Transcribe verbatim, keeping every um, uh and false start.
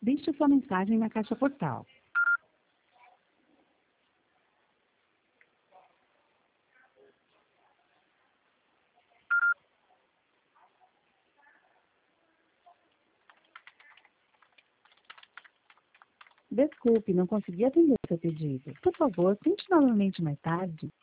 Deixe sua mensagem na caixa postal. Desculpe, não consegui atender seu pedido. Por favor, tente novamente mais tarde.